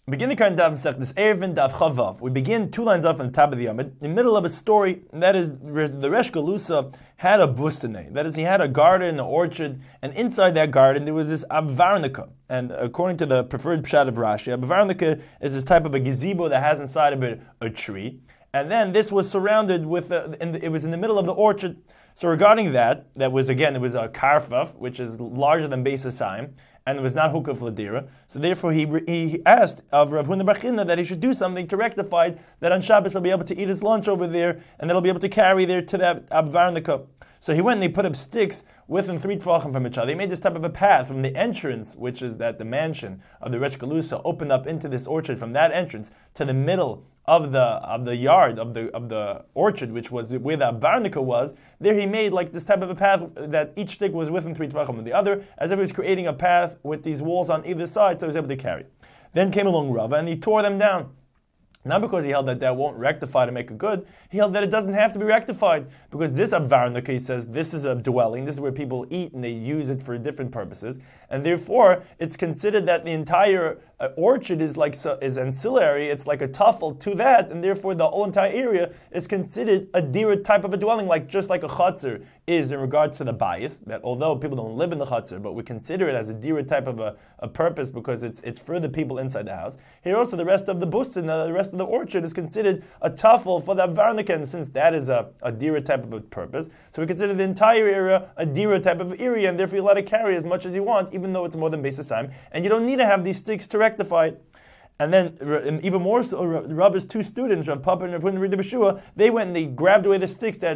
Begin the current Daf Masechtas Eruvin Daf Chavav. We begin 2 lines off on the top of the Yamid, in the middle of a story. And that is, the Resh Galusa had a bustane. That is, he had a garden, an orchard, and inside that garden there was this Abvarnika. And according to the preferred pshat of Rashi, Abvarnika is this type of a gazebo that has inside of it a tree. And then this was surrounded with, it was in the middle of the orchard. So regarding that was again, it was a karfaf, which is larger than Beis Hasayim, and it was not hukaf ladira. So therefore he asked of Rav Huna bar Chinna that he should do something to rectify that on Shabbos he'll be able to eat his lunch over there, and that he'll be able to carry there to that Abvarnika. So he went and he put up sticks within 3 tvachim from each other. He made this type of a path from the entrance, which is that the mansion of the Resh Galusa opened up into this orchard, from that entrance to the middle of the yard of the orchard, which was where the Abvarnika was. There he made like this type of a path that each stick was within 3 tvachim of the other, as if he was creating a path with these walls on either side, so he was able to carry. Then came along Rava and he tore them down. Not because he held that won't rectify to make it good, he held that it doesn't have to be rectified, because this Abvarnika, he says, this is a dwelling, this is where people eat and they use it for different purposes, and therefore it's considered that the entire orchard is ancillary, it's like a tuffle to that, and therefore the whole entire area is considered a dira type of a dwelling, just like a chutzner is in regards to the bias, that although people don't live in the chutzner, but we consider it as a dira type of a purpose because it's for the people inside the house. Here also the rest of the bustin, the rest of the orchard is considered a tuffle for the Abvarnika, and since that is a dira type of a purpose, so we consider the entire area a dira type of area, and therefore you let it carry as much as you want, even though it's more than Beis Hasayim, and you don't need to have these sticks to rectify it. And then, even more so, Rabbi's 2 students, Rav Papa and Rav Huna bar Yeshua, they went and they grabbed away the sticks that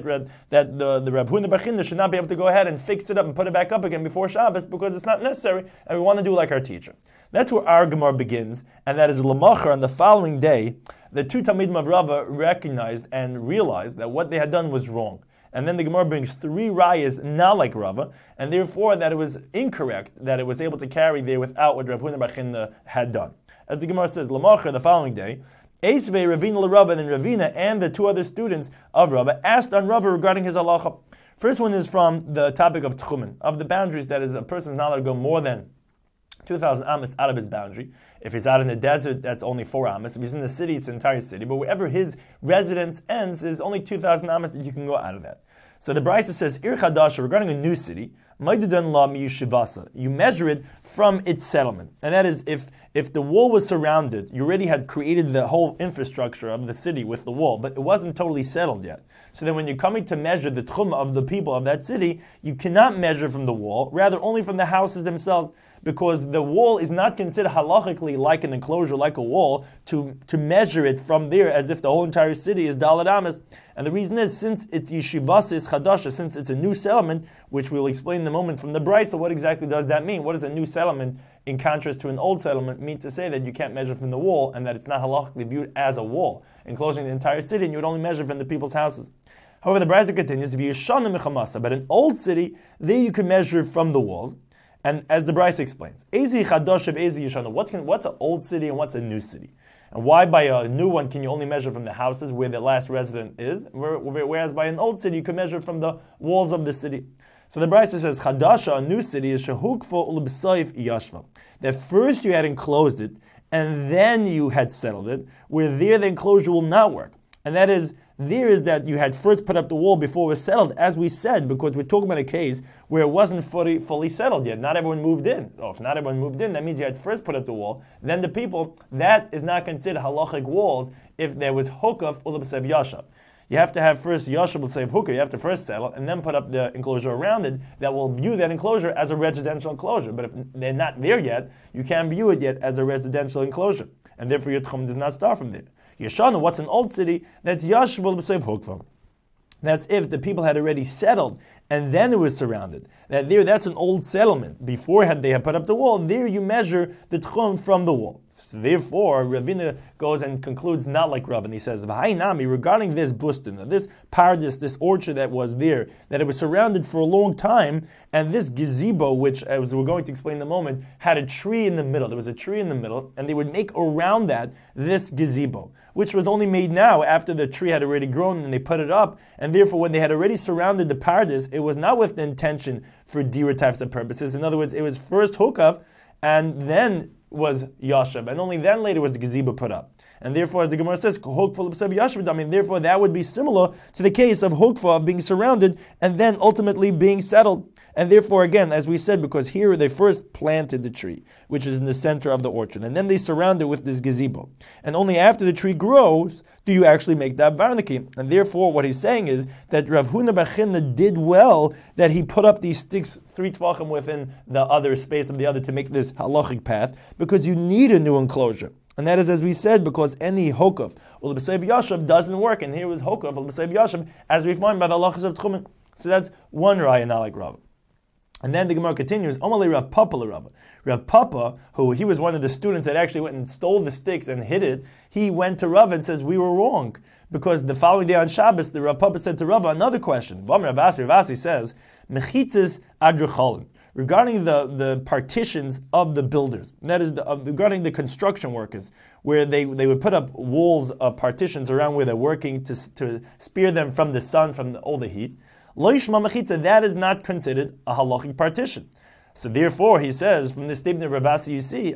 the Rav Huna bar Chinna should not be able to go ahead and fix it up and put it back up again before Shabbos, because it's not necessary, and we want to do like our teacher. That's where our Gemara begins, and that is Lamachar. On the following day, the 2 Talmidim of Rava recognized and realized that what they had done was wrong. And then the Gemara brings 3 rayas not like Rava, and therefore that it was incorrect that it was able to carry there without what Rav Huna bar Chinna had done. As the Gemara says, Lamachar, the following day, Eisvei Ravina LaRava, and then Ravina and the 2 other students of Rava asked on Rava regarding his halacha. First one is from the topic of tchumen, of the boundaries, that is, a person is not allowed to go more than 2,000 amas out of his boundary. If he's out in the desert, that's only 4 amas. If he's in the city, it's the entire city. But wherever his residence ends, is only 2,000 amas that you can go out of that. So the Brisa says, Ir Chadasha, regarding a new city, you measure it from its settlement. And that is, if the wall was surrounded, you already had created the whole infrastructure of the city with the wall, but it wasn't totally settled yet. So then when you're coming to measure the tchum of the people of that city, you cannot measure from the wall, rather only from the houses themselves, because the wall is not considered halachically like an enclosure, like a wall, to measure it from there as if the whole entire city is Daled Amas. And the reason is, since it's Yeshivasis Chadasha, since it's a new settlement, which we'll explain in a moment from the Brisa, what exactly does that mean? What does a new settlement, in contrast to an old settlement, mean to say that you can't measure from the wall, and that it's not halachically viewed as a wall, enclosing the entire city, and you would only measure from the people's houses. However, the Brisa continues to be Yeshana Mechamasa, but an old city, there you can measure from the walls. And as the Brisa explains, Ezi Chadasha, Ezi Yeshana, what's an old city and what's a new city? And why by a new one can you only measure from the houses where the last resident is, whereas by an old city you can measure from the walls of the city? So the Brisa says, Chadasha, a new city, is Shehukfa Ulb'Soif Yashva. That first you had enclosed it, and then you had settled it, where there the enclosure will not work. And that is, there is that you had first put up the wall before it was settled, as we said, because we're talking about a case where it wasn't fully settled yet. Not everyone moved in. If not everyone moved in, that means you had first put up the wall, then the people. That is not considered halachic walls if there was hukaf ulabsev yashav. You have to have first yashav ulabsev hukah, you have to first settle, and then put up the enclosure around it that will view that enclosure as a residential enclosure. But if they're not there yet, you can't view it yet as a residential enclosure. And therefore your tchum does not start from there. Yeshana, what's an old city? That's Yashval B'Sev Hukva. That's if the people had already settled and then it was surrounded. That's an old settlement. Before they had put up the wall, there you measure the tchum from the wall. So therefore, Ravina goes and concludes not like Rav, and he says, V'hainami, regarding this bustin, this paradise, this orchard that was there, that it was surrounded for a long time, and this gazebo, which, as we're going to explain in a moment, had a tree in the middle. There was a tree in the middle, and they would make around that this gazebo, which was only made now after the tree had already grown and they put it up, and therefore when they had already surrounded the paradise, it was not with the intention for dira types of purposes. In other words, it was first hukaf, and then was yashav, and only then later was the gazebo put up. And therefore, as the Gemara says, therefore that would be similar to the case of hukfa, of being surrounded and then ultimately being settled. And therefore, again, as we said, because here they first planted the tree, which is in the center of the orchard, and then they surround it with this gazebo. And only after the tree grows do you actually make that varniki. And therefore, what he's saying is that Rav Huna bar Chinna did well that he put up these sticks 3 tvachim within the other space of the other to make this halachic path, because you need a new enclosure. And that is, as we said, because any hokav or b'seiv yashav doesn't work. And here was hokav or b'seiv yashav, as we find by the halachas of Tchumen. So that's one raya, not like Rav. And then the Gemara continues, Omali Rav Papa l'Rava. Rav Papa, who he was one of the students that actually went and stole the sticks and hid it, he went to Rav and says, we were wrong. Because the following day on Shabbos, the Rav Papa said to Rav another question. Rav Asi says, Mechitzes adrecholin. Regarding the partitions of the builders, and that is regarding the construction workers, where they would put up walls of partitions around where they're working to spear them from the sun, from all the heat. Lo yishma mechitza, that is not considered a halachic partition. So therefore, he says, from this statement of Ravasi, you see,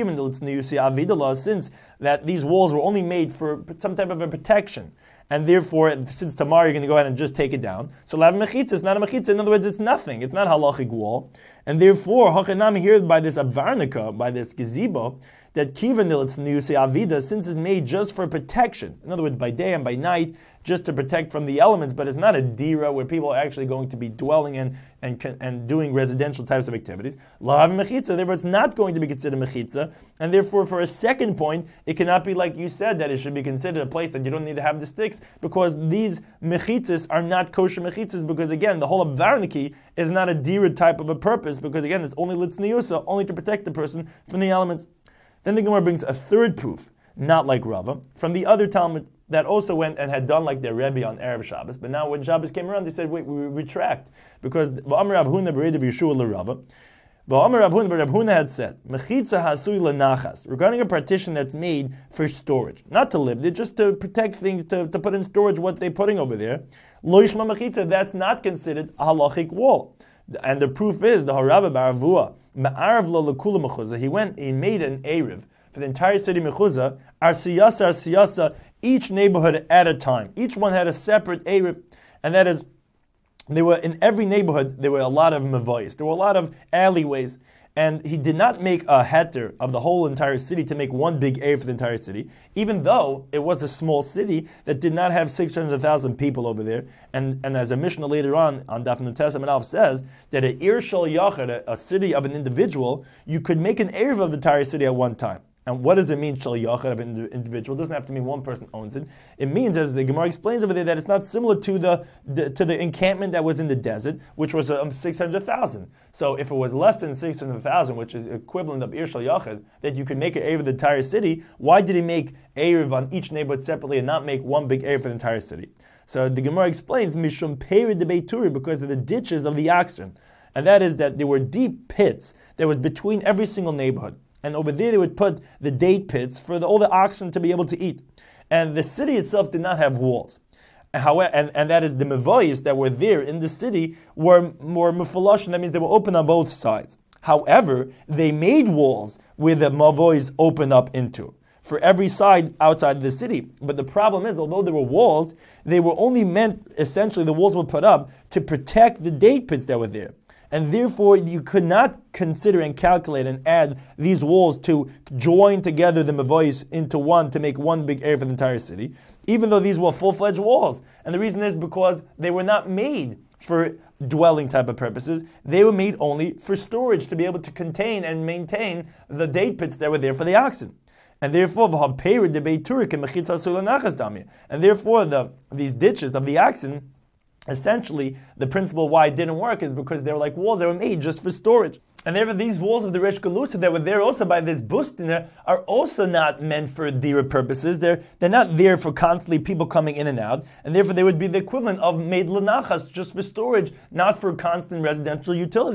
since that these walls were only made for some type of a protection, and therefore, since tomorrow you're going to go ahead and just take it down, so lav mechitza is not a mechitza. In other words, it's nothing. It's not a halachic wall. And therefore, hachanam here by this avarnika, by this gazebo, that kivanil avida, since it's made just for protection. In other words, by day and by night, just to protect from the elements, but it's not a dira where people are actually going to be dwelling in and doing residential types of activities. Lav mechitza, therefore it's not going to be considered mechitza, and therefore for a second point, it cannot be like you said that it should be considered a place that you don't need to have the sticks, because these mechitzas are not kosher mechitzas, because again, the whole of varniki is not a dira type of a purpose, because again, it's only litzniusa, only to protect the person from the elements. Then the Gemara brings a third proof, not like Rava, from the other Talmud that also went and had done like their Rebbe on Erev Shabbos. But now when Shabbos came around, they said, wait, we retract. Because V'amar Rav Huna b'Reda b'Yeshua l'Rava. V'amar Rav Huna, but Rav Huna had said, Mechitza hasui l'nachas, regarding a partition that's made for storage. Not to live there, just to protect things, to put in storage what they're putting over there. Lo yishma mechitza, that's not considered a halachic wall. And the proof is the Harabba Baravua, Ma'arav lo l'kula mechuzah. He made an Erev for the entire city mechuzah, arsiyasa, each neighborhood at a time. Each one had a separate Erev, and that is, there were in every neighborhood there were a lot of mavoyis, there were a lot of alleyways, and he did not make a heter of the whole entire city to make one big Erev for the entire city, even though it was a small city that did not have 600,000 people over there. And as a Mishnah later on Daf Nun Tes Amud Aleph says, that an Ir Shel Yachid, a city of an individual, you could make an Erev of the entire city at one time. And what does it mean, Shel Yachid, of an individual? It doesn't have to mean one person owns it. It means, as the Gemara explains over there, that it's not similar to the encampment that was in the desert, which was 600,000. So if it was less than 600,000, which is equivalent of Ir Shel Yachid, that you could make an Erev of the entire city, why did he make Erev on each neighborhood separately and not make one big Erev for the entire city? So the Gemara explains, Mishum Perid de Beituri, because of the ditches of the oxen. And that is that there were deep pits that was between every single neighborhood. And over there they would put the date pits for all the oxen to be able to eat. And the city itself did not have walls. However, and that is the mevoyis that were there in the city were more mufalash, and that means they were open on both sides. However, they made walls where the mevoyis open up into, for every side outside the city. But the problem is, although there were walls, they were only meant, essentially the walls were put up to protect the date pits that were there. And therefore, you could not consider and calculate and add these walls to join together the mevoyis into one to make one big area for the entire city, even though these were full-fledged walls. And the reason is because they were not made for dwelling type of purposes. They were made only for storage, to be able to contain and maintain the date pits that were there for the oxen. And therefore, these ditches of the oxen, essentially, the principle why it didn't work is because they were like walls that were made just for storage. And therefore, these walls of the Resh Galusa that were there also by this Bustina are also not meant for dira purposes. They're not there for constantly people coming in and out. And therefore, they would be the equivalent of made lanachas, just for storage, not for constant residential utility.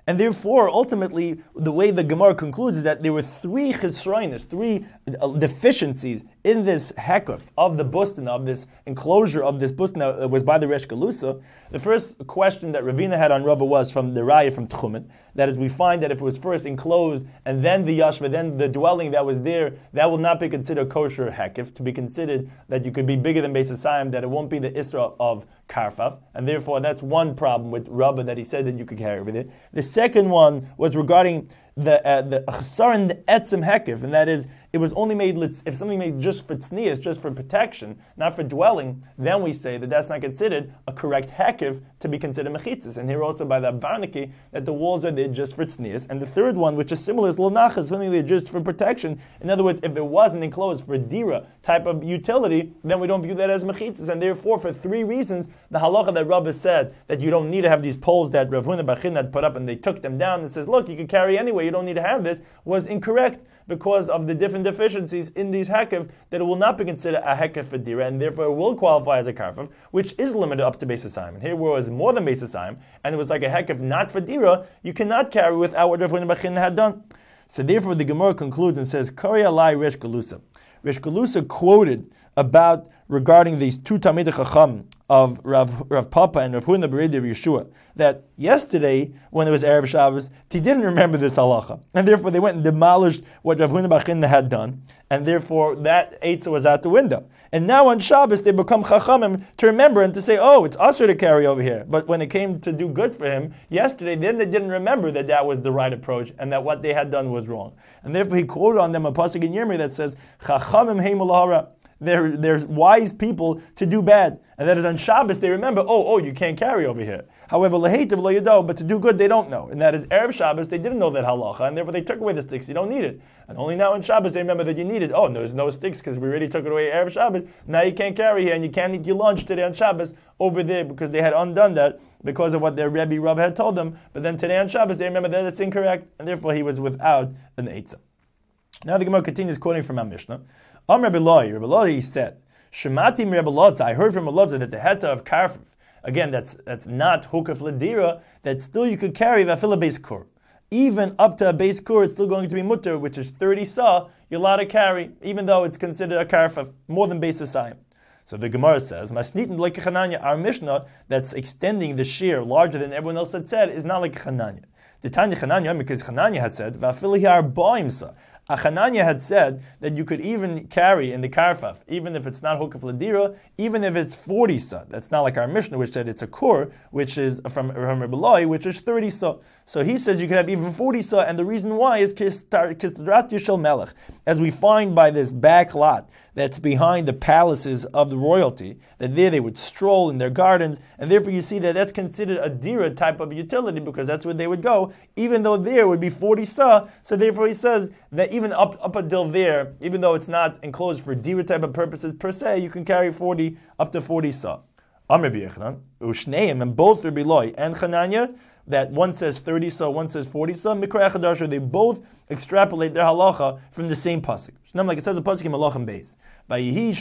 And therefore, ultimately, the way the Gemara concludes is that there were three chisroinus, three deficiencies in this hekuf of the bustin, of this enclosure of this bustin that was by the Resh Galusa. The first question that Ravina had on Rava was from the Raya from Tchumen. That is, we find that if it was first enclosed and then the yashva, then the dwelling that was there, that will not be considered kosher hekif, to be considered that you could be bigger than Beis Hasayim, that it won't be the Isra of Karfaf. And therefore, that's one problem with Rava, that he said that you could carry with it. The second one was regarding the chasar and the etzem hekif, and that is, it was only made, if something made just for tznius, just for protection, not for dwelling, then we say that that's not considered a correct hekif to be considered mechitzas. And here also by the Varniki, that the walls are there just for tznius. And the third one, which is similar, is lonachas, something they're just for protection. In other words, if it wasn't enclosed for dira type of utility, then we don't view that as mechitzas. And therefore, for three reasons, the halacha that Rabbi said that you don't need to have these poles that Rav Huna bar Chinna had put up and they took them down and says, look, you can carry anyway, you don't need to have this, was incorrect, because of the different deficiencies in these hekef, that it will not be considered a hekef for dira, and therefore it will qualify as a karfaf, which is limited up to Beis Hasayim. And here where it was more than Beis Hasayim, and it was like a hekef not for dira, you cannot carry without what Rav Huna bar Chinna had done. So therefore the Gemara concludes and says, Kari alai Resh Galusa. Resh Galusa quoted about regarding these two Talmidei Chacham of Rav Papa and Rav Huna Beredi of Yeshua, that yesterday, when it was Erev Shabbos, he didn't remember this halacha, and therefore they went and demolished what Rav Huna bar Chinna had done, and therefore that Eitzah was out the window. And now on Shabbos they become Chachamim to remember and to say, oh, it's usher to carry over here. But when it came to do good for him yesterday, then they didn't remember that that was the right approach and that what they had done was wrong. And therefore he quoted on them a pasuk in Yirmiyah that says, Chachamim heimul lahara. They're wise people to do bad. And that is on Shabbos they remember, oh, you can't carry over here. However, lehetiv lo yado, but to do good they don't know. And that is Erev Shabbos, they didn't know that halacha, and therefore they took away the sticks, you don't need it. And only now on Shabbos they remember that you need it. Oh, there's no sticks because we already took it away Erev Shabbos. Now you can't carry here, and you can't eat your lunch today on Shabbos over there, because they had undone that because of what their Rebbe Rav had told them. But then today on Shabbos they remember that it's incorrect, and therefore he was without an Eitzah. Now the Gemara continues quoting from our Mishnah. Rabbi Loi said, Shemati Rabbi Loza, I heard from Loza that the heta of karfif, again, that's not hukaf ledira, that still you could carry vafila base kur. Even up to a base kur, it's still going to be mutter, which is 30 sa, you're allowed to carry, even though it's considered a karfif, more than base asayim. So the Gemara says, Masnitin like Chananya, our Mishnah that's extending the shear larger than everyone else had said, is not like Chananya. The Tanya Chananya, because Chananya had said, vafila hiar ba'im sa. Hananya had said that you could even carry in the karfaf, even if it's not hukaf ladira, even if it's 40 sa. That's not like our Mishnah, which said it's a kur, which is from Rabbi Loi, which is 30 sa. So he says you could have even 40 sa, and the reason why is kistadrat yishel melech, as we find by this back lot that's behind the palaces of the royalty, that there they would stroll in their gardens, and therefore you see that that's considered a dira type of utility, because that's where they would go, even though there would be 40 sa. So therefore he says that even up until there, even though it's not enclosed for dira type of purposes per se, you can carry 40 up to 40 sa. Amr B'Yechanan, Ushneim, and both Rabbi Loi and Chananya, that one says 30 sa, one says 40 sa, Mikra Chadasha, they both extrapolate their halacha from the same pasuk. Like it says a pasuk in Malachim Beis, that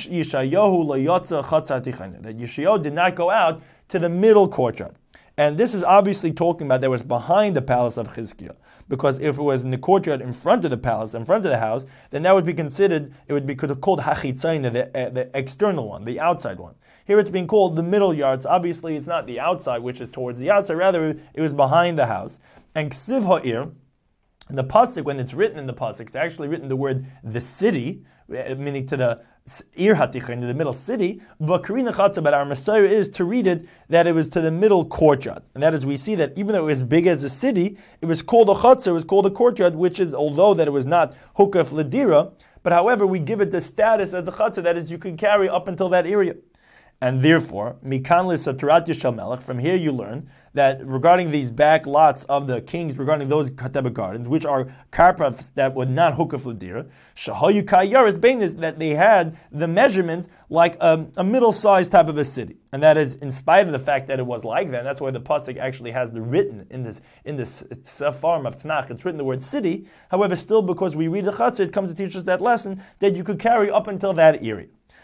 Yeshayahu did not go out to the middle courtyard. And this is obviously talking about that was behind the palace of Chizkiah. Because if it was in the courtyard in front of the palace, in front of the house, then that would be considered, it would be called hachitzayin, the external one, the outside one. Here it's being called the middle yards. Obviously it's not the outside, which is towards the outside, rather it was behind the house. And ksiv ha'ir, in the pasuk, when it's written in the pasuk, it's actually written the word the city, meaning to the Ir Hatichin, the middle city. V'karina Chatza, but our Messiah is to read it that it was to the middle courtyard, and that is we see that even though it was as big as a city, it was called a Chatza, it was called a courtyard, which is, although that it was not hukaf ledira, but however we give it the status as a Chatza, that is you can carry up until that area. And therefore, Mikan L'Satarat Yishal Melech, from here you learn that regarding these back lots of the kings, regarding those Kateba gardens, which are karpavs that would not hukaf l'dira, Shahayu Kayaris Bain, is that they had the measurements like a middle-sized type of a city. And that is in spite of the fact that it was like that. And that's why the pasuk actually has the written in this form of Tanakh. It's written the word city. However, still because we read the Chatzah, it comes to teach us that lesson that you could carry up until that area.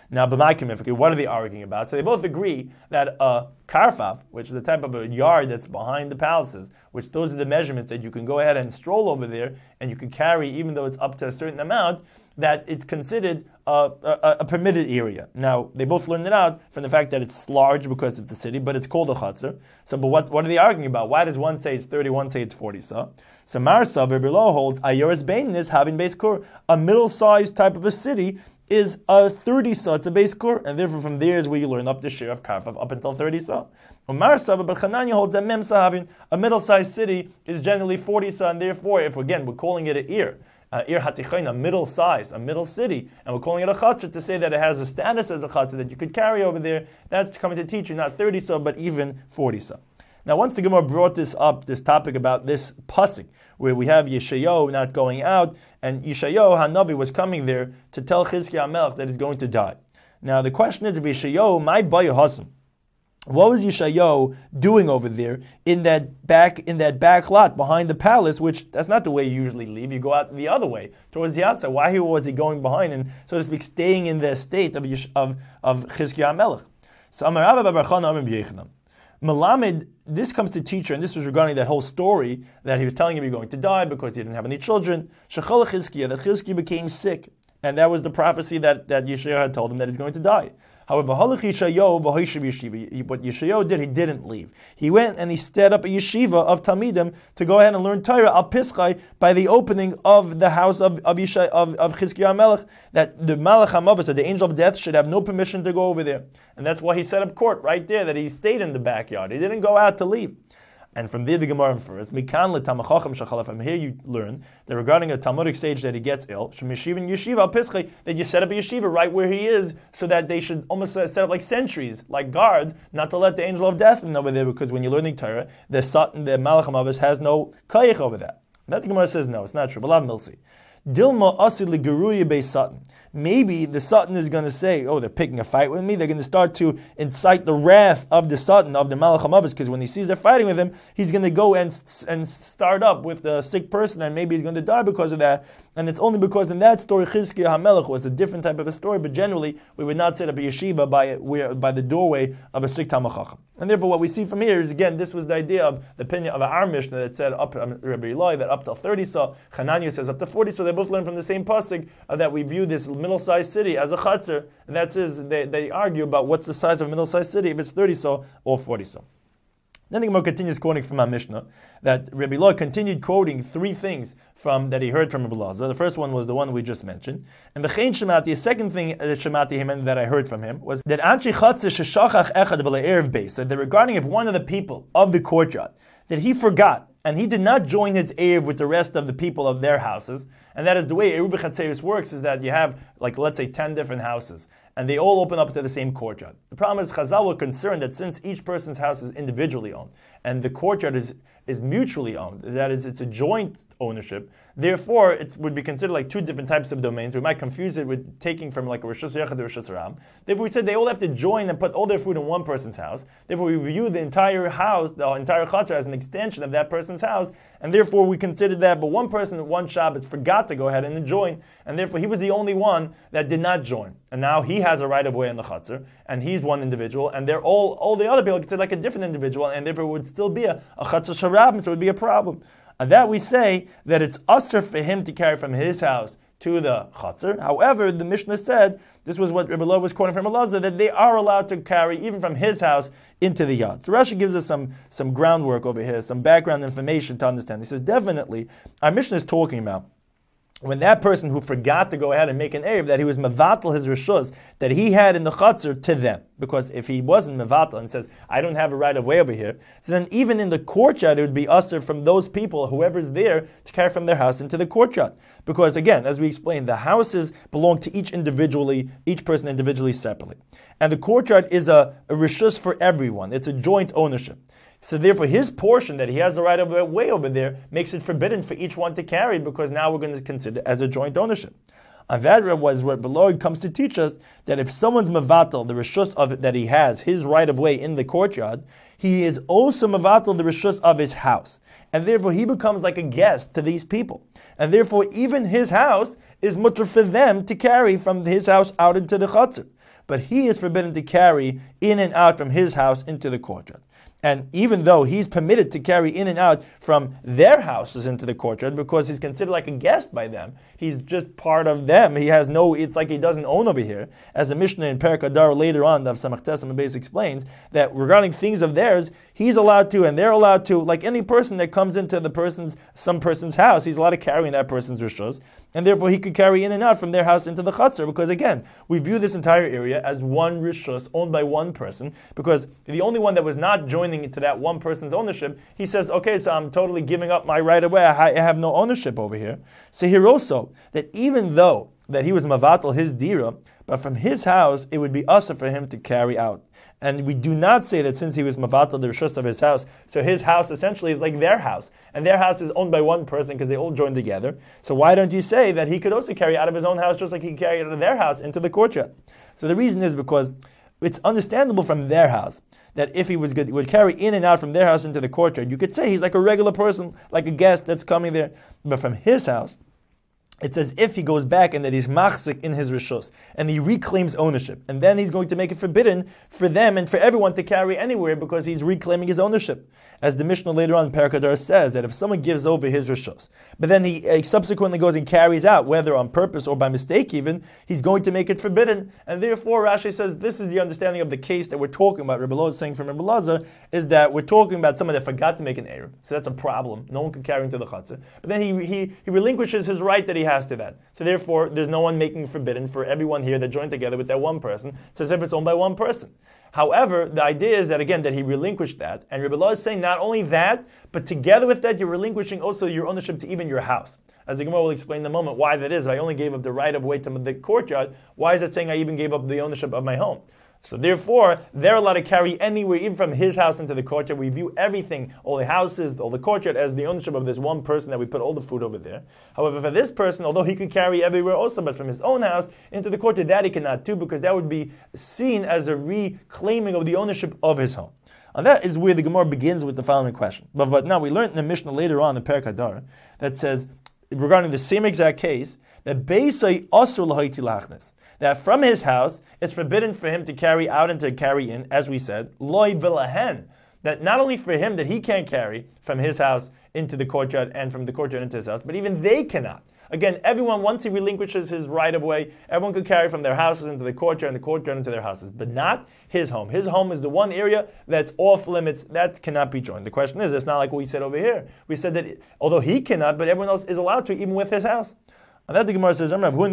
Now, b'maikim, what are they arguing about? So they both agree that a karfaf, which is a type of a yard that's behind the palaces, which those are the measurements that you can go ahead and stroll over there, and you can carry even though it's up to a certain amount, that it's considered a permitted area. Now, they both learned it out from the fact that it's large because it's a city, but it's called a chatzar. So, but what are they arguing about? Why does one say it's 30, one say it's 40 sa? So Marsa, Rabbi Lo holds, Ayoras Bain is having base kur. A middle-sized type of a city is a 30 sa, it's a base kur, and therefore from there is where you learn up the share of karfaf up until 30 sa. Marsa, but Chananya holds that Memsa having a middle-sized city is generally 40 sa, and therefore, if again we're calling it an Ir hatichain, a middle size, a middle city, and we're calling it a chatzar to say that it has a status as a chatzar that you could carry over there, that's coming to teach you not 30 sa, but even 40 sa. Now, once the Gemara brought this up, this topic about this pasuk, where we have Yeshayahu not going out, and Yeshayahu Hanavi was coming there to tell Chizkiah HaMelech that he's going to die. Now, the question is, if Yeshayahu, my boy Hasan, what was Yeshayahu doing over there in that back lot behind the palace? Which that's not the way you usually leave. You go out the other way towards the outside. Why was he going behind and, so to speak, staying in the estate of Chizkiah HaMelech? So Amar Rabba Bar Chana Amar B'Yechanam. Melamed, this comes to teacher, and this was regarding that whole story that he was telling him he's going to die because he didn't have any children. Shechal Chizkiah, that Chizkiah became sick, and that was the prophecy that Yeshayahu had told him that he's going to die. However, what Yeshayahu did, he didn't leave. He went and he set up a yeshiva of Talmidim to go ahead and learn Torah al Pischai by the opening of the house of Chizkiah HaMelech, that the Malach HaMavet, so the angel of death, should have no permission to go over there. And that's why he set up court right there, that he stayed in the backyard. He didn't go out to leave. And from there the Gemara infers, from here you learn that regarding a Talmudic sage that he gets ill, that you set up a yeshiva right where he is, so that they should almost set up like sentries, like guards, not to let the angel of death in over there, because when you're learning Torah, the Malach HaMavis has no kayach over that. And that the Gemara says, no, it's not true. B'lav milsi. Dilma asi l'geruya bei Satan. Maybe the Satan is going to say, oh, they're picking a fight with me. They're going to start to incite the wrath of the Satan, of the Malach HaMavis, because when he sees they're fighting with him, he's going to go and start up with the sick person, and maybe he's going to die because of that. And it's only because in that story, Chizkiah HaMelech was a different type of a story, but generally, we would not set up a yeshiva by the doorway of a sick Talmid Chacham. And therefore, what we see from here is, again, this was the idea of the opinion of our Mishnah that said, Rabbi Eloi, that up to 30 saw, Chananya says up to 40 saw. They both learn from the same pasuk that we view this middle-sized city as a chatzar, and that says they argue about what's the size of a middle-sized city, if it's 30 saw or 40 saw. Then the Gemara continues quoting from our Mishnah that Rabbi Eloi continued quoting three things that he heard from Rabbi Lazar. The first one was the one we just mentioned, and the Chein Shemati, the second thing that Shemati him and that I heard from him was that Anchi Chatzar sheshachach echad v'le'erev beis, that regarding if one of the people of the courtyard that he forgot and he did not join his Erev with the rest of the people of their houses, and that is the way Eruv B'Chatzeris works, is that you have, like, let's say 10 different houses, and they all open up to the same courtyard. The problem is Chazal were concerned that since each person's house is individually owned, and the courtyard is mutually owned, that is, it's a joint ownership, therefore it would be considered like two different types of domains. We might confuse it with taking from like a Rishus Yechad to Rishus Ram. Therefore we said they all have to join and put all their food in one person's house. Therefore we view the entire house, the entire Chatzar, as an extension of that person's house, and therefore we considered that, but one person at one Shabbat forgot to go ahead and join, and therefore he was the only one that did not join. And now he has a right of way in the Chatzar, and he's one individual, and they're all the other people considered like a different individual, and therefore it would still be a Chatzar Sharabim, so it would be a problem. And that we say that it's usher for him to carry from his house to the Chatzar. However, the Mishnah said, this was what Rabbi Lo was quoting from Elazar, that they are allowed to carry even from his house into the yard. So Rashi gives us some groundwork over here, some background information to understand. He says, definitely, our Mishnah is talking about when that person who forgot to go ahead and make an Erev, that he was mevatel his rishus that he had in the Chatzar to them. Because if he wasn't mevatel and says, I don't have a right of way over here, so then even in the courtyard it would be usher from those people, whoever's there, to carry from their house into the courtyard. Because again, as we explained, the houses belong to each person individually separately. And the courtyard is a rishus for everyone. It's a joint ownership. So therefore, his portion that he has the right of way over there makes it forbidden for each one to carry, because now we're going to consider it as a joint ownership. And that was where Beloy comes to teach us that if someone's mevatel, the rishus of it that he has, his right of way in the courtyard, he is also mevatel the rishus of his house. And therefore he becomes like a guest to these people. And therefore even his house is mutter for them to carry from his house out into the chutzner. But he is forbidden to carry in and out from his house into the courtyard. And even though he's permitted to carry in and out from their houses into the courtyard because he's considered like a guest by them, he's just part of them. He has no, it's like he doesn't own over here. As the Mishnah in Perek Adar later on, the Samach Tesam Beis explains, that regarding things of theirs, he's allowed to and they're allowed to, like any person that comes into some person's house, he's allowed to carry in that person's rishos, and therefore he could carry in and out from their house into the chutzner, because again, we view this entire area as one rishos owned by one person, because the only one that was not joining into that one person's ownership, he says, okay, so I'm totally giving up my right away, I have no ownership over here. So here also, that even though that he was mavatal his dira, but from his house, it would be usher for him to carry out. And we do not say that since he was mavatal the rishus of his house, so his house essentially is like their house. And their house is owned by one person because they all joined together. So why don't you say that he could also carry out of his own house just like he could carry out of their house into the courtyard? So the reason is because it's understandable from their house that if he was good, would carry in and out from their house into the courtyard, you could say he's like a regular person, like a guest that's coming there. But from his house, it's as if he goes back and that he's machzik in his rishos, and he reclaims ownership. And then he's going to make it forbidden for them and for everyone to carry anywhere because he's reclaiming his ownership. As the Mishnah later on in Perek Adar says, that if someone gives over his rishos, but then he subsequently goes and carries out, whether on purpose or by mistake even, he's going to make it forbidden. And therefore Rashi says this is the understanding of the case that we're talking about. Rebbe Lo is saying from Rebbe Lazar is that we're talking about someone that forgot to make an Erev. So that's a problem. No one can carry into the chutzner. But then he relinquishes his right that he has to that. So therefore, there's no one making forbidden for everyone here that joined together with that one person. It's as if it's owned by one person. However, the idea is that, again, that he relinquished that. And Rebbe Lo is saying not only that, but together with that, you're relinquishing also your ownership to even your house. As the Gemara will explain in a moment why that is. If I only gave up the right of way to the courtyard, why is it saying I even gave up the ownership of my home? So therefore, they're allowed to carry anywhere, even from his house into the courtyard. We view everything, all the houses, all the courtyard, as the ownership of this one person that we put all the food over there. However, for this person, although he could carry everywhere also, but from his own house into the courtyard, that he cannot do, because that would be seen as a reclaiming of the ownership of his home. And that is where the Gemara begins with the following question. But now we learned in the Mishnah later on in Perek Adar that says, regarding the same exact case, that Beisai Asur L'Haiti Lachnes, that from his house, it's forbidden for him to carry out and to carry in, as we said, Loi Vilahen, that not only for him that he can't carry from his house into the courtyard and from the courtyard into his house, but even they cannot. Again, everyone, once he relinquishes his right of way, everyone could carry from their houses into the courtyard and the courtyard into their houses, but not his home. His home is the one area that's off limits, that cannot be joined. The question is, it's not like what we said over here. We said that although he cannot, but everyone else is allowed to, even with his house. And that the Gemara says,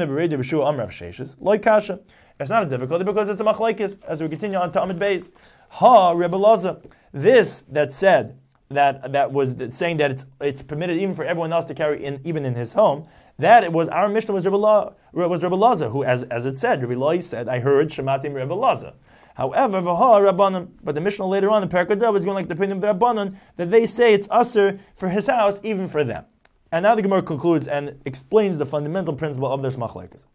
it's not a difficulty because it's a machlokes. As we continue on to Amud Beis, Rebbe Lazar, this that said that was saying that it's permitted even for everyone else to carry in, even in his home. That it was our Mishnah was Rebbe Lazar, who, as it said, Rebbe Lo said, I heard Shematim Rebbe Lazar. However, Rabbanon, but the Mishnah later on in Perek Adar was going like the opinion of the Rabbanon that they say it's usher for his house, even for them. And now the Gemara concludes and explains the fundamental principle of this machlokes.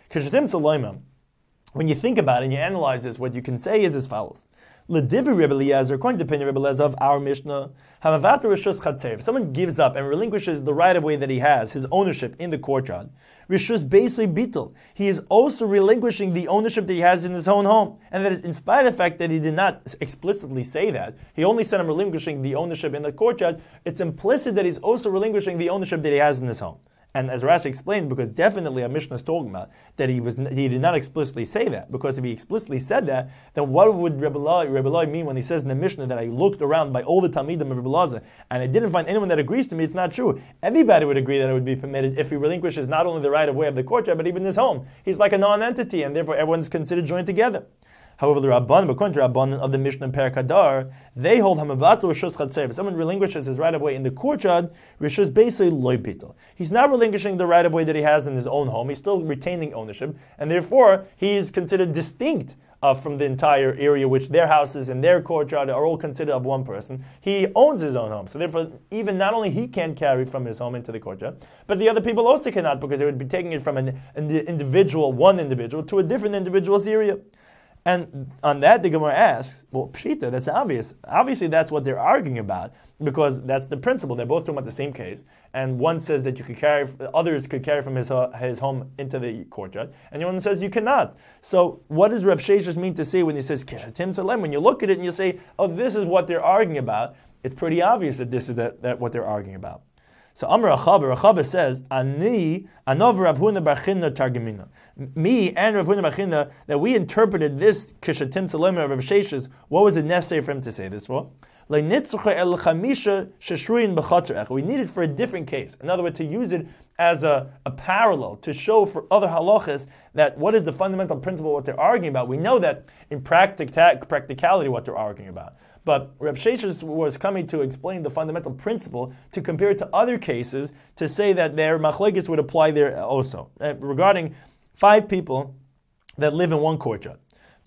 When you think about it and you analyze this, what you can say is as follows. L'divrei Rebbe Eliezer, according to the opinion of Rebbe Eliezer of our Mishnah, if someone gives up and relinquishes the right of way that he has, his ownership in the courtyard, Rishus basically bitul, he is also relinquishing the ownership that he has in his own home. And that is in spite of the fact that he did not explicitly say that, he only said I'm relinquishing the ownership in the courtyard, it's implicit that he's also relinquishing the ownership that he has in his home. And as Rashi explains, because definitely our Mishnah is talking about that he did not explicitly say that. Because if he explicitly said that, then what would Rebbe Eliezer mean when he says in the Mishnah that I looked around by all the Talmidim of Rebbe Eliezer and I didn't find anyone that agrees to me? It's not true. Everybody would agree that it would be permitted if he relinquishes not only the right of way of the courtyard, but even his home. He's like a non-entity, and therefore everyone's considered joined together. However, the Rabbanon, according to Rabbanon of the Mishnah in Perek Adar, they hold Hamavatul Rishus Chatzer. If someone relinquishes his right of way in the courtyard, Rishus basically loy bitul. He's not relinquishing the right of way that he has in his own home. He's still retaining ownership, and therefore he is considered distinct from the entire area, which their houses and their courtyard are all considered of one person. He owns his own home, so therefore even not only he can't carry from his home into the courtyard, but the other people also cannot, because they would be taking it from one individual to a different individual's area. And on that, the Gemara asks, well, Pshita, that's obvious. Obviously, that's what they're arguing about, because that's the principle. They're both talking about the same case. And one says that you could carry, others could carry from his home into the courtyard, and the one says you cannot. So what does Rav Sheshes mean to say when he says Kishatim Salem? When you look at it and you say, oh, this is what they're arguing about, it's pretty obvious that this is that what they're arguing about. So Amar Rachava says, Ani Anov Rav Huna bar Chinna targemina. Me and Rav Huna bar Chinna, that we interpreted this Kishatim Salem of Rav Sheshes. What was it necessary for him to say this for? We need it for a different case. In other words, to use it as a parallel, to show for other halachas that what is the fundamental principle of what they're arguing about. We know that in practicality what they're arguing about. But Rav Sheshes was coming to explain the fundamental principle, to compare it to other cases, to say that their machlekes would apply there also. Regarding 5 people that live in one courtyard.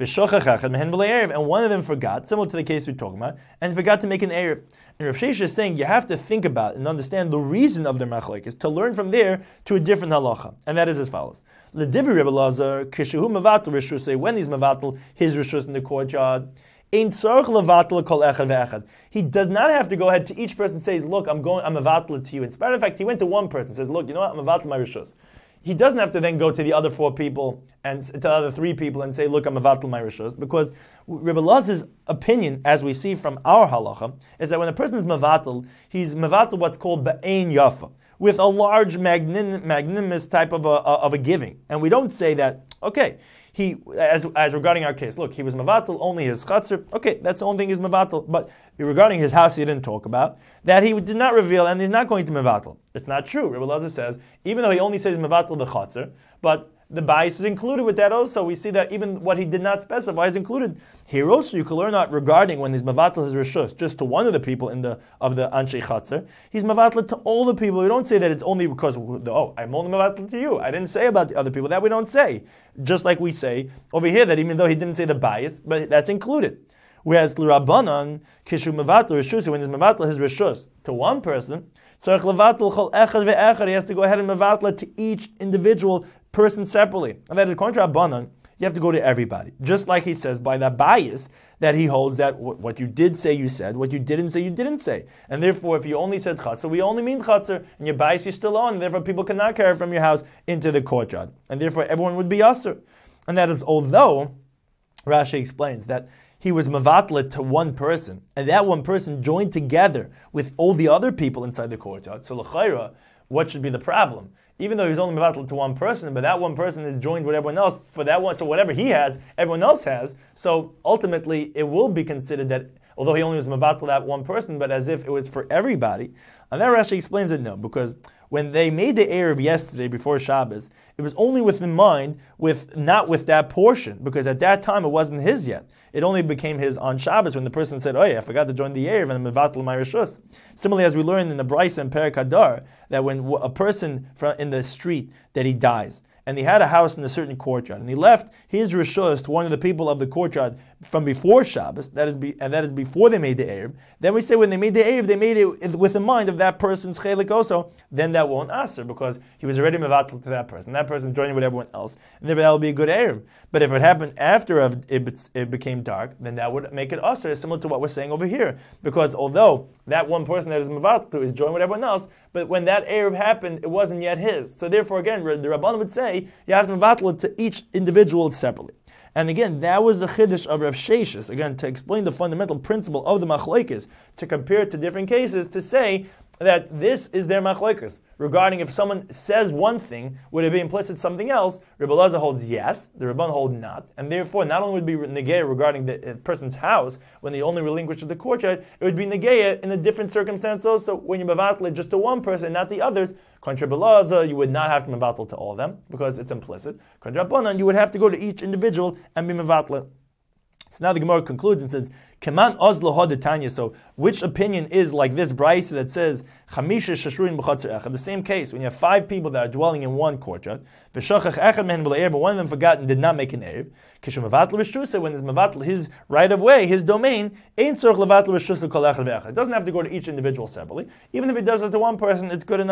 And one of them forgot, similar to the case we're talking about, and forgot to make an erev. And Rav Sheshes is saying you have to think about and understand the reason of their machlekes, to learn from there to a different halacha. And that is as follows. L'divrei Rebbe Elazar, kishehu mevatel rishus, when he's mevatel his rishus in the courtyard, ein tzarich levatel kol echad ve'echad. He does not have to go ahead to each person and says, look, I'm mevatel to you. In spite of the fact, he went to one person and says, look, you know what, I'm mevatel my rishus. He doesn't have to then go to the other 4 people and to the other 3 people and say, look, I'm mevatel my rishus, because Rebbe Elazar's opinion, as we see from our halacha, is that when a person is mevatel, he's mevatel what's called ba'ein yafa, with a large magnanimous type of a giving. And we don't say that, okay, he, as regarding our case, look, he was mevatel only his chatzir. Okay, that's the only thing he's mevatel. But regarding his house, he didn't talk about that. He did not reveal, and he's not going to mevatel. It's not true. Rebbe Elazar says, even though he only says mevatel the chatzir, but the bias is included with that also. We see that even what he did not specify is included. Here also you can learn out regarding when he's mevatel his rishus just to one of the people of the anshe chatzir. He's mevatel to all the people. We don't say that it's only because, oh, I'm only mevatel to you. I didn't say about the other people. That we don't say. Just like we say over here that even though he didn't say the bias, but that's included. Whereas l'Rabbanan, kishu mevatel rishus, when he's mevatel his rishus to one person, tzarich levatel chol echad ve'echad, he has to go ahead and mevatel to each individual person separately. And that according to Rabbanan, you have to go to everybody. Just like he says by that bias that he holds that what you did say you said, what you didn't say you didn't say. And therefore if you only said chatzar, we only mean chatzar, and your bias you're still on, and therefore people cannot carry from your house into the courtyard. And therefore everyone would be asur. And that is although, Rashi explains that he was mevatlet to one person, and that one person joined together with all the other people inside the courtyard. So l'chayra, what should be the problem? Even though he's only mevatel to one person, but that one person is joined with everyone else for that one, so whatever he has, everyone else has. So ultimately, it will be considered that, although he only was mevatel that one person, but as if it was for everybody. And that Rashi explains it no, because when they made the erev yesterday before Shabbos, it was only with in mind, not with that portion, because at that time it wasn't his yet. It only became his on Shabbos when the person said, oh yeah, I forgot to join the erev and I'm mevatel my rishus. Similarly, as we learned in the Brisa and Perek Hadar, that when a person in the street that he dies, and he had a house in a certain courtyard, and he left his rishus to one of the people of the courtyard from before Shabbos, that is before they made the erev. Then we say when they made the erev, they made it with the mind of that person's chelik also. Then that won't answer because he was already mevatel to that person. That person joining with everyone else, and therefore that will be a good erev. But if it happened after it became dark, then that would make it usher, similar to what we're saying over here. Because although that one person that is mevatel is joined with everyone else, but when that erev happened, it wasn't yet his. So therefore, again, the Rabbanan would say you have to mevatel it to each individual separately. And again, that was the chiddush of Rav Sheshes, again, to explain the fundamental principle of the machlokes, to compare it to different cases, to say that this is their machlokes. Regarding if someone says one thing, would it be implicit something else? Rebbe Elazar holds yes, the Rabban hold not, and therefore not only would it be negaya regarding the person's house, when they only relinquishes the courtyard, it would be negaya in a different circumstance also, when you mevatel just to one person, not the others. Contra Rebbe Elazar, you would not have to mevatel to all of them, because it's implicit. Contra Rabbanan, you would have to go to each individual and be mevatel. So now the Gemara concludes and says, Keman Ozlo Hodetanya. So which opinion is like this Brisa that says Chamisha Shashruin b'chatzar echad? The same case when you have 5 people that are dwelling in one courtyard, v'shachach echad mehen b'le'erev, but one of them forgot and did not make an erev. Kishu mevatel rishtusa, when it's mevatel his right of way, his domain, ein tzorch levatel rishtusa kol echad ve'echad. It doesn't have to go to each individual separately. Even if it does it to one person, it's good enough.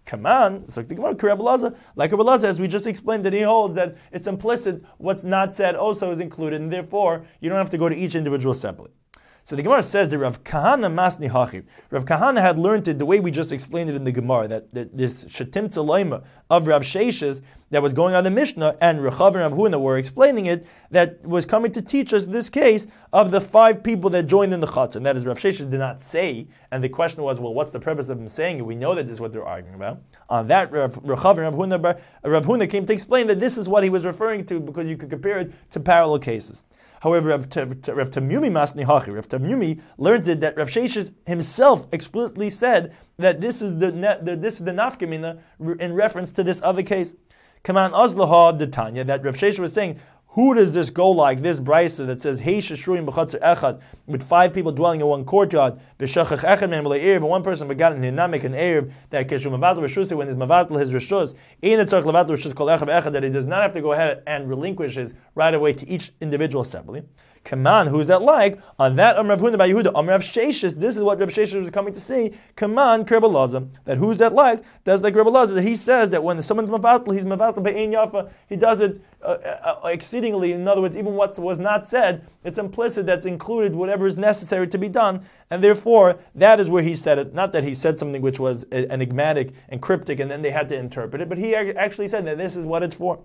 Kaman, so the Gemara, like Rabbi Elazar, as we just explained, that he holds that it's implicit, what's not said also is included, and therefore you don't have to go to each individual separately. So the Gemara says that Rav Kahana Masni Hachiv. Rav Kahana had learned it the way we just explained it in the Gemara, that this Shatim Tzalaima of Rav Sheshes that was going on the Mishnah, and Rechav and Rav Huna were explaining it, that was coming to teach us this case of the 5 people that joined in the Chatzar. And that is, Rav Sheshes did not say, and the question was, well, what's the purpose of him saying it? We know that this is what they're arguing about. On that, Rechav and Rav Huna came to explain that this is what he was referring to, because you could compare it to parallel cases. However, Rav Tamyumi Masni Hachi, Rav Tamyumi learns it that Rav Sheshes himself explicitly said that this is the nafkamina in reference to this other case. Kaman Azlaha de Tanya, that Rav Sheshes was saying, who does this go like, this brisa that says, Hey Sheshruim b'chatzar echad, with 5 people dwelling in one courtyard, b'shachach echad men b'lei erev, and one person begotten in namik and erev, that keshu mavatal reshus, when he's mavatal his reshus, ein etzarch levatal reshus kol echad echad, that he does not have to go ahead and relinquish his right away to each individual separately. Kaman, who's that like? On that, Rav Huna by Yehuda, Rav Sheshes, this is what Rav Sheshes was coming to say. Kaman, Rabbi Elazar, that who's that like? That's like Rabbi Elazar, that he says that when someone's mavatal, he's mavatal be'ein yafa, he does it exceedingly. In other words, even what was not said, it's implicit, that's included whatever is necessary to be done, and therefore that is where he said it. Not that he said something which was enigmatic and cryptic, and then they had to interpret it, but he actually said that this is what it's for.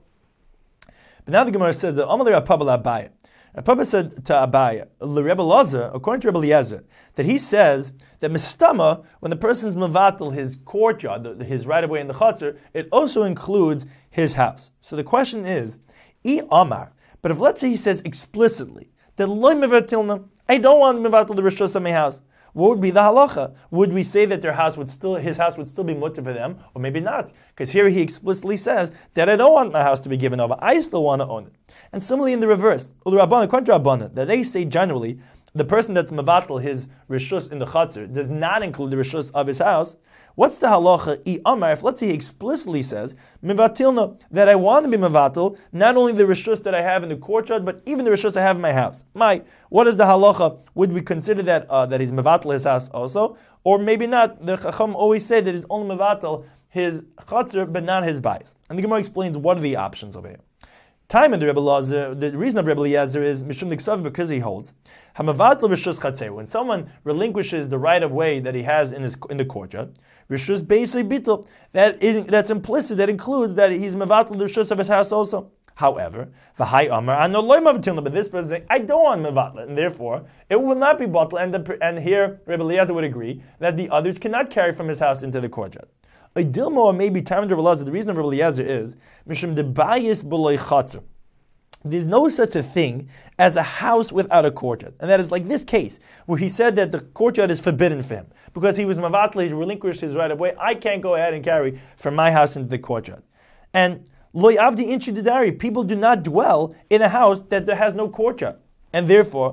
But now the Gemara says that Amalei Rav Papa Abaye. Papa said to Abaya, Rebbe Elazar, according to Rebbe Eliezer, that he says that mistama, when the person's mavatal his courtyard, his right of way in the chatzar, it also includes his house. So the question is, I Amar, but if let's say he says explicitly that loy mevatilna, I don't want mevatal the rishus of my house, what would be the halacha? Would we say that his house would still be mutter for them, or maybe not? Because here he explicitly says that I don't want my house to be given over. I still want to own it. And similarly in the reverse, according to Rabbanan, that they say generally the person that's mavatal his rishus in the chatzar does not include the rishus of his house. What's the halacha? I Amar, if let's say he explicitly says mevatilna, that I want to be mavatal not only the rishus that I have in the courtyard, but even the rishus I have in my house. What is the halacha? Would we consider that that he's mevatal his house also, or maybe not? The Chacham always say that he's only mevatal his chatzar, but not his bayis. And the Gemara explains what are the options over here. Time in the Rebbe Elazar, the reason of Rebbe Eliezer is Mishum Diksav, because he holds Hamavatl Rishus Chatzei. When someone relinquishes the right of way that he has in the courtyard, Rishus basically bittul. That's implicit. That includes that he's Mavatl the Rishus of his house also. However, V'hai Amar Ano Loy Mavatilna, but this person is saying, I don't want Mavatl, and therefore it will not be bottled. And here Rebbe Eliezer would agree that the others cannot carry from his house into the courtyard. A dilma, or maybe time of Rebbe Elazar, the reason of Rebbe Eliezer is Mishum debayis b'loy chatzar. There's no such a thing as a house without a courtyard. And that is like this case, where he said that the courtyard is forbidden for him. Because he was mavatli, he relinquished his right of way, I can't go ahead and carry from my house into the courtyard. And loy avdi inchi didari, people do not dwell in a house that has no courtyard. And therefore,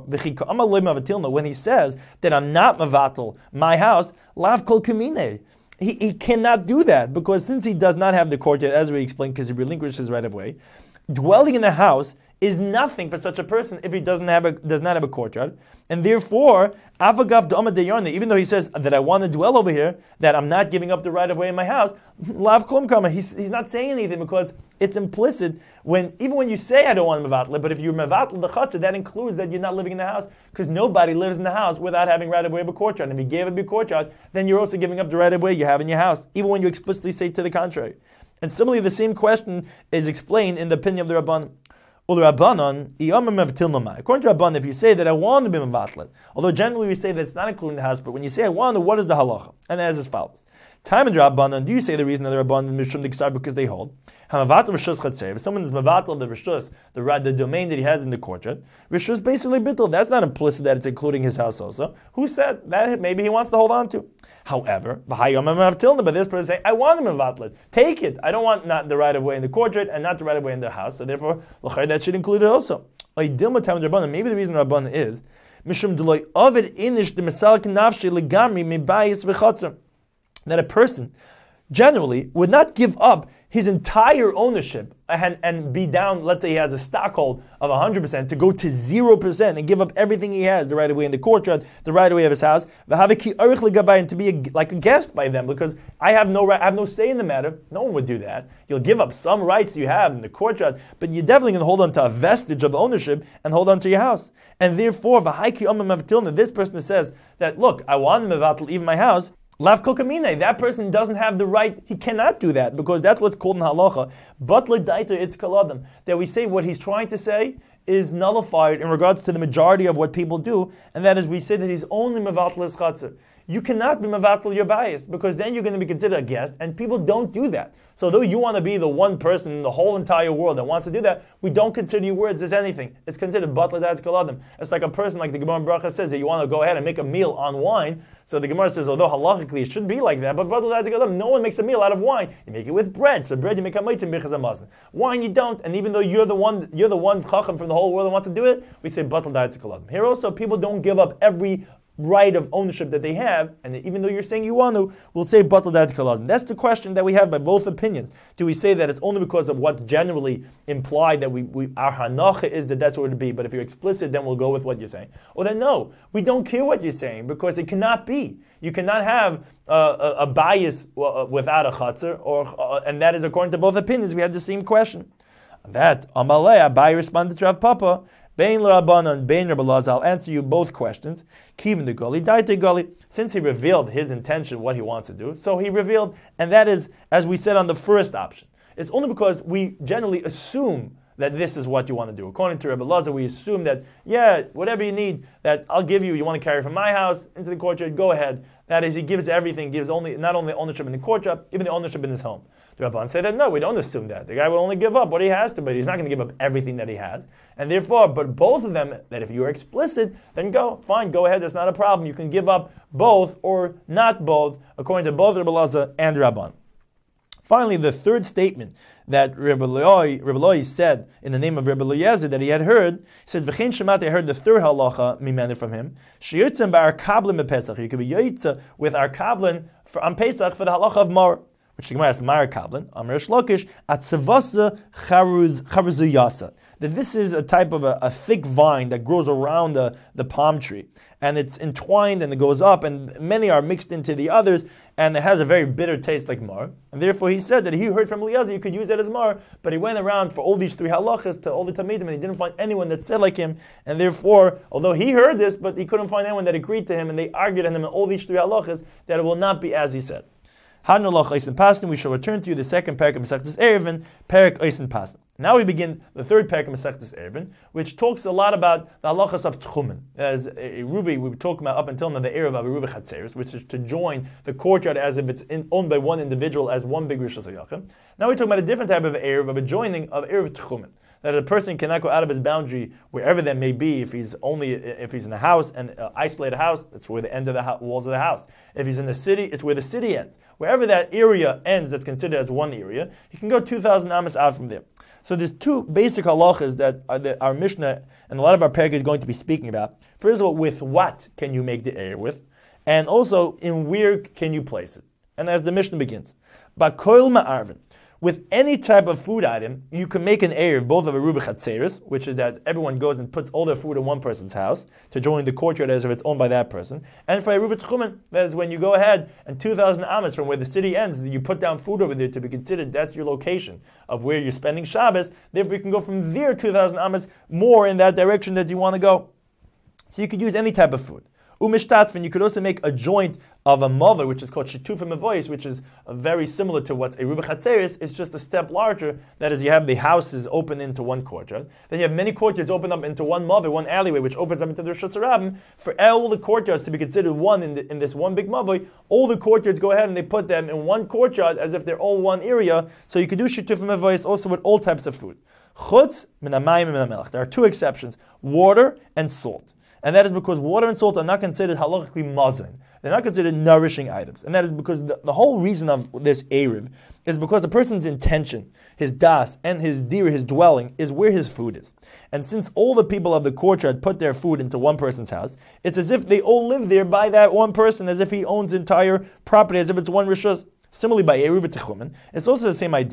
when he says that I'm not mavatal my house, lav kol kamine. He cannot do that, because since he does not have the courtyard, as we explained, because he relinquished his right of way, dwelling in a house is nothing for such a person if he does not have a courtyard, and therefore, avagav dama deyarne, even though he says that I want to dwell over here, that I'm not giving up the right of way in my house, lav klum kama, he's not saying anything, because it's implicit even when you say I don't want mevatl, but if you're mevatl the chatzah, that includes that you're not living in the house, because nobody lives in the house without having right of way of a courtyard. And if you gave up your courtyard, then you're also giving up the right of way you have in your house, even when you explicitly say to the contrary. And similarly, the same question is explained in the opinion of the Rabban. According to Rabban, if you say that I want to be mevatlet, although generally we say that it's not including the house, but when you say I want to, what is the halacha? And as is follows. Time in Rabbanan, do you say the reason that the Rabbanan Mishum Diksar, because they hold if someone is mevatel the rishus, the domain that he has in the courtyard, rishus basically bittul. That's not implicit that it's including his house also. Who said that? Maybe he wants to hold on to. However, but this person saying, I want to mevatlet. Take it. I don't want not the right of way in the courtyard and not the right of way in the house. So therefore, that should include it also. Maybe the reason Rabbanan is Mishum Deloy Ovid Inish the Mesalik Nafshi Legami Mibayis V'Chatzar, that a person generally would not give up his entire ownership and be down, let's say he has a stockhold of 100%, to go to 0% and give up everything he has, the right of way in the courtyard, the right of way of his house, and to be like a guest by them, because I have no say in the matter. No one would do that. You'll give up some rights you have in the courtyard, but you're definitely going to hold on to a vestige of ownership and hold on to your house. And therefore, this person says that, look, I want to leave my house. Lav kol kamine, that person doesn't have the right, he cannot do that, because that's what's called in halacha. But l'daita it's kaladam, that we say what he's trying to say is nullified in regards to the majority of what people do, and that is we say that he's only mevatel his chatzar. You cannot be mevatel your bias, because then you're going to be considered a guest, and people don't do that. So though you want to be the one person in the whole entire world that wants to do that, we don't consider your words as anything. It's considered batla that's kaladim. It's like a person, like the Gemara in Bracha says, that you want to go ahead and make a meal on wine. So the Gemara says, although halachically it shouldn't be like that, but batla that's kaladim, no one makes a meal out of wine. You make it with bread. So bread you make a meitzim bichas hamazon. Wine you don't, and even though you're the one chacham from the whole world that wants to do it, we say batla that's kaladim. Here also, people don't give up every right of ownership that they have, and even though you're saying you want to, we'll say batal dat kaladim. That's the question that we have by both opinions. Do we say that it's only because of what's generally implied that our hanacha is that that's what it would be, but if you're explicit, then we'll go with what you're saying? Or then no, we don't care what you're saying, because it cannot be. You cannot have a bias without a chatzar, and that is according to both opinions. We had the same question. That Amalei Abai responded to Rav Papa. Bein l'Rabbanan, Bein Rabbi Elazar, I'll answer you both questions. Kivin the Goli, Daite Goli. Since he revealed his intention, what he wants to do, so he revealed, and that is, as we said on the first option, it's only because we generally assume that this is what you want to do. According to Rabbi Elazar, we assume that, whatever you need, that I'll give you. You want to carry from my house into the courtyard, go ahead. That is, he gives everything, gives not only ownership in the courtyard, even the ownership in his home. The Rabban said that no, we don't assume that. The guy will only give up what he has to, but he's not going to give up everything that he has. And therefore, but both of them, that if you are explicit, then go ahead, that's not a problem. You can give up both or not both, according to both Rabbi Elazar and Rabban. Finally, the third statement that Rabbi Eloi said in the name of Rabbi Eliezer that he had heard, he said, V'chein shemati, I heard the third halacha mimenu from him, sheyitzem ba'ar kablin b'Pesach. You could be yitza with our kablin on Pesach for the halacha of Mar, which the Gemara asks, Mar kablin, Amar Shlokish, atzavasa charuzuyasa. That this is a type of a thick vine that grows around the palm tree. And it's entwined and it goes up, and many are mixed into the others, and it has a very bitter taste like mar. And therefore he said that he heard from Eliezer you could use it as mar, but he went around for all these three halachas to all the Talmidim, and he didn't find anyone that said like him. And therefore, although he heard this, but he couldn't find anyone that agreed to him, and they argued on him in all these three halachas that it will not be as he said. We shall return to you the second parak of Masechtas Eruvin, parak Eisen Pasim. Now we begin the third parak of Masechtas Eruvin, which talks a lot about the halachas of Tchumen. As a Rubi, we were talking about up until now the Eruv of a Rubi Chatzeris, which is to join the courtyard as if it's owned by one individual as one big Rishos HaYachim. Now we're talking about a different type of Eruv, of a joining of Eruv Tchumen. That a person cannot go out of his boundary wherever that may be. If he's in a house, an isolated house, it's where the end of the walls of the house. If he's in the city, it's where the city ends. Wherever that area ends, that's considered as one area, you can go 2,000 amas out from there. So there's two basic halachas that our Mishnah and a lot of our parak is going to be speaking about. First of all, with what can you make the area with, and also in where can you place it. And as the Mishnah begins, Bakoil ma'arvin. With any type of food item, you can make an erev, both of a Rubi Chatzeris, which is that everyone goes and puts all their food in one person's house to join the courtyard as if it's owned by that person. And for a Rubi Tchumen, that is when you go ahead and 2,000 amas from where the city ends, you put down food over there to be considered that's your location of where you're spending Shabbos. Therefore, you can go from there 2,000 amas more in that direction that you want to go. So you could use any type of food. Umishtatfin, you could also make a joint of a mother, which is called shitufim avois, which is very similar to what's a Rubi Chatzeris. It's just a step larger. That is, you have the houses open into one courtyard. Then you have many courtyards open up into one mother, one alleyway, which opens up into the Rishos HaRabim. For all the courtyards to be considered one in this one big mother, all the courtyards go ahead and they put them in one courtyard as if they're all one area. So you could do shitufim avois also with all types of food. Chutz min hamayim min hamelech. There are two exceptions: water and salt. And that is because water and salt are not considered halachically mazon. They're not considered nourishing items. And that is because the whole reason of this Erev is because the person's intention, his das, and his dir, his dwelling, is where his food is. And since all the people of the courtyard put their food into one person's house, it's as if they all live there by that one person, as if he owns the entire property, as if it's one rishus. Similarly, by Erev Tchumen, it's also the same idea.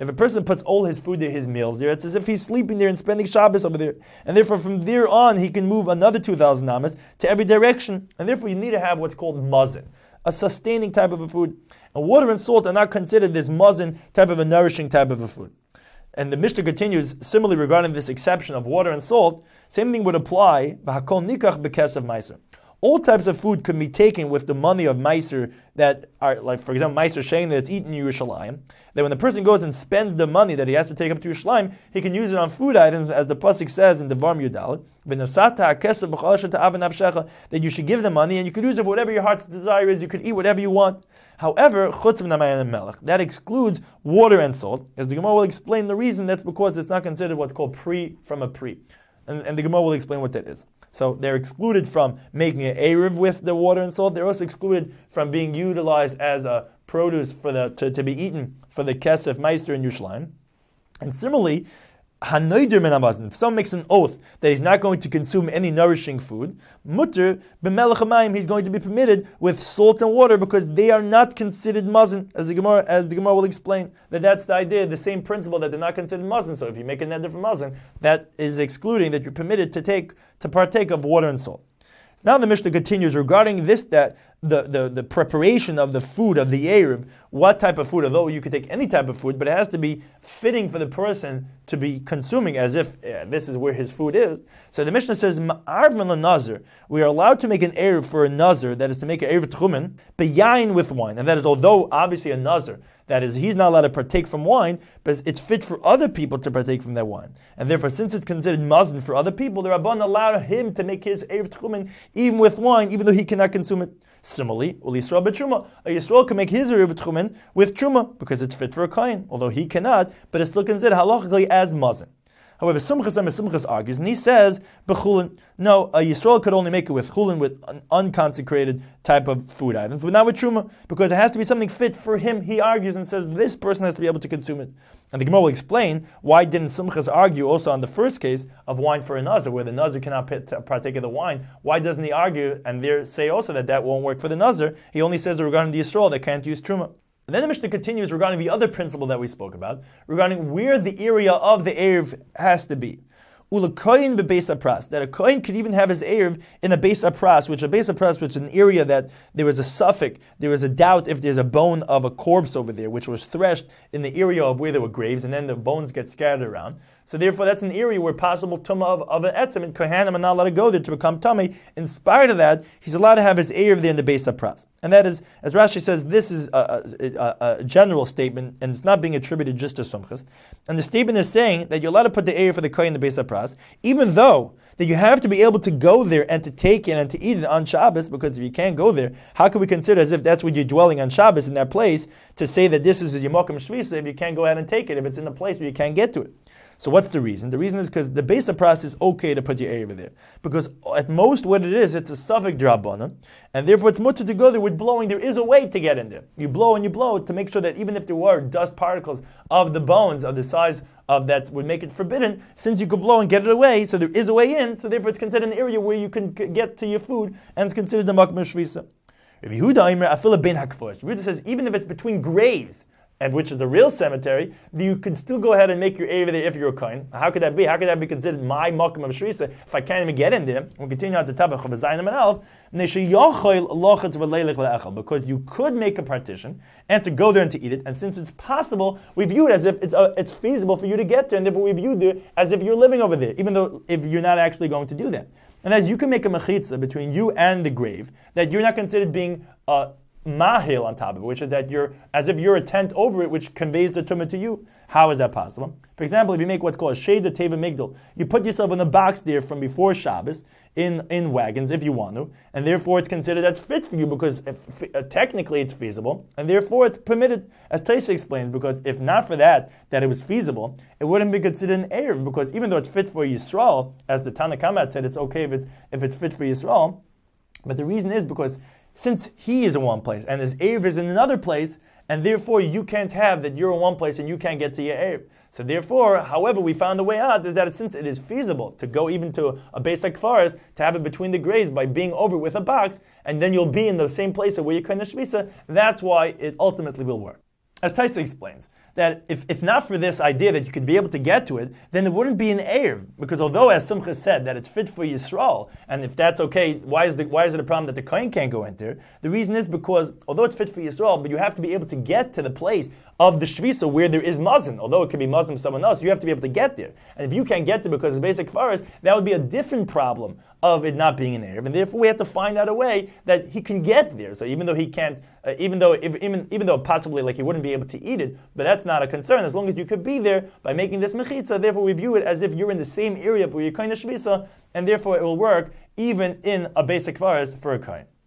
If a person puts all his food there, his meals there, it's as if he's sleeping there and spending Shabbos over there. And therefore from there on, he can move another 2,000 amas to every direction. And therefore you need to have what's called mazin, a sustaining type of a food. And water and salt are not considered this mazin type of a nourishing type of a food. And the Mishnah continues, similarly regarding this exception of water and salt, same thing would apply, v'hakol nikach b'kesef meiser. All types of food could be taken with the money of meiser that are, like for example, meiser shein that's eaten in Yerushalayim. That when the person goes and spends the money that he has to take up to Yerushalayim, he can use it on food items, as the pasuk says in the Devarim Yudal, that you should give the money and you could use it for whatever your heart's desire is. You could eat whatever you want. However, that excludes water and salt. As the Gemara will explain the reason, that's because it's not considered what's called pre from a pre. And the Gemara will explain what that is. So they're excluded from making an Erev with the water and salt. They're also excluded from being utilized as a produce for to be eaten for the Kesef Meister in Yerushalayim. And similarly, if someone makes an oath that he's not going to consume any nourishing food, mutter b'melech hamayim, he's going to be permitted with salt and water because they are not considered mazin, as the Gemara will explain. That's the idea, the same principle that they're not considered mazin. So if you make a neder for mazin, that is excluding that you're permitted to partake of water and salt. Now the Mishnah continues regarding this, that the preparation of the food of the Erev, what type of food, although you could take any type of food, but it has to be fitting for the person to be consuming as if this is where his food is. So the Mishnah says, Ma'arvin l'nazir, we are allowed to make an Erev for a nazir, that is to make an Erev tchumen, beyayin with wine. And that is, although obviously a nazir, that is, he's not allowed to partake from wine, but it's fit for other people to partake from that wine. And therefore, since it's considered mazin for other people, the Rabban allow him to make his Erev tchumen even with wine, even though he cannot consume it. Similarly, Ul Yisrael b'truma, a Yisrael can make his Erev tchumen with truma because it's fit for a kohen, although he cannot, but it's still considered halachically as mazin. However, Sumchas argues, and he says, b'chulin, no, a Yisrael could only make it with chulin, with an unconsecrated type of food items, but not with truma, because it has to be something fit for him. He argues and says this person has to be able to consume it. And the Gemara will explain why didn't Sumchas argue also on the first case of wine for a nazir, where the nazir cannot partake of the wine. Why doesn't he argue and there say also that won't work for the nazir? He only says regarding the Yisrael that can't use truma. And then the Mishnah continues regarding the other principle that we spoke about, regarding where the area of the Erev has to be. Ulakoyin bebeis apras, that a kohen could even have his Erev in a beis apras, which is an area that there was a suffix, there was a doubt if there's a bone of a corpse over there, which was threshed in the area of where there were graves, and then the bones get scattered around. So therefore, that's an area where possible tumah of an etzem, and kohanim are not allowed to go there to become tummy. In spite of that, he's allowed to have his Erev there in the beis apras. And that is, as Rashi says, this is a general statement, and it's not being attributed just to Sumchas. And the statement is saying that you're allowed to put the Erev for the kohen in the beis apras, even though that you have to be able to go there and to take it and to eat it on Shabbos, because if you can't go there, how can we consider as if that's where you're dwelling on Shabbos in that place, to say that this is your Mokum Shvisa if you can't go ahead and take it, if it's in the place where you can't get to it? So what's the reason? The reason is because the beis apras is okay to put your Erev there. Because at most what it is, it's a suffix drabbanan, and therefore it's mutter to go there with blowing. There is a way to get in there. You blow and you blow to make sure that even if there were dust particles of the bones of the size of that would make it forbidden, since you could blow and get it away, so there is a way in, so therefore it's considered an area where you can get to your food, and it's considered the Makom Shvisa. Rabbi Yehuda says even if it's between graves, and which is a real cemetery, you can still go ahead and make your Erev there if you're a kohen. How could that be? How could that be considered my Makom of Shvisa if I can't even get in there? We'll continue on to Tabach of Zayin and Alf. Because you could make a partition and to go there and to eat it, and since it's possible, we view it as if it's feasible for you to get there, and therefore we view it as if you're living over there, even though if you're not actually going to do that. And as you can make a mechitza between you and the grave, that you're not considered being mahil on top of it, which is that you're as if you're a tent over it, which conveys the tumah to you. How is that possible? For example, if you make what's called a sheda teva migdal, you put yourself in a box there from before Shabbos in wagons if you want to, and therefore it's considered that's fit for you because technically it's feasible, and therefore it's permitted, as Taisha explains, because if not for that it was feasible, it wouldn't be considered an Erev, because even though it's fit for Yisrael, as the Tana Kamat said, it's okay if it's fit for Yisrael, but the reason is because since he is in one place and his Erev is in another place, and therefore you can't have that you're in one place and you can't get to your Erev. So therefore, however, we found a way out is that since it is feasible to go even to a basic forest, to have it between the graves by being over with a box, and then you'll be in the same place where you kind of shvisa, that's why it ultimately will work. As Taisa explains, that if not for this idea that you could be able to get to it, then there wouldn't be an Erev. Because although, as Simcha said, that it's fit for Yisrael, and if that's okay, why is it a problem that the Kohen can't go enter? The reason is because, although it's fit for Yisrael, but you have to be able to get to the place of the Shvisa where there is Mazon. Although it could be Mazon for someone else, you have to be able to get there. And if you can't get there because it's basic forest, that would be a different problem of it not being an Erev. And therefore we have to find out a way that he can get there. So even though he can't, even though possibly like he wouldn't be able to eat it, but that's not a concern as long as you could be there by making this mechitza. Therefore we view it as if you're in the same area where you're kind of shvisa, and therefore it will work even in a basic forest for a kain.